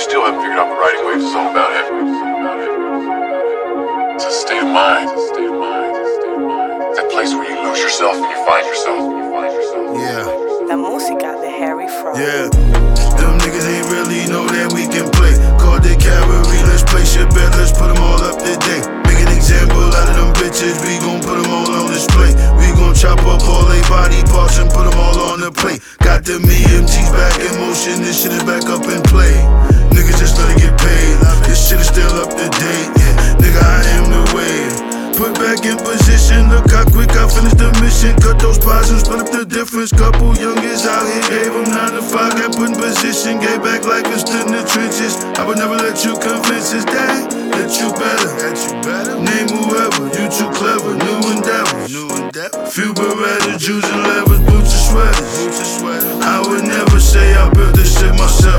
still haven't figured out what writing waves is all about, have you? It's a state of mind. That place where you lose yourself and you find yourself. Yeah. La música de Harry Fraud. Yeah. Them niggas ain't really know that we can play. Called the cavalry, let's place your bet, let's put them all up today. Make an example out of them bitches, we gon' put them all on display. We gon' chop up all they body parts and put them all on the plate. Got them EMTs back in motion, this shit is back up in play. Niggas just let it get paid, this shit is still up to date. Yeah, nigga, I am the wave. Put back in position, look how quick I finished the mission. Cut those pies and split up the difference. Couple youngers out here, gave them 9 to 5, got put in position. Gave back like we stood in the trenches. I would never let you come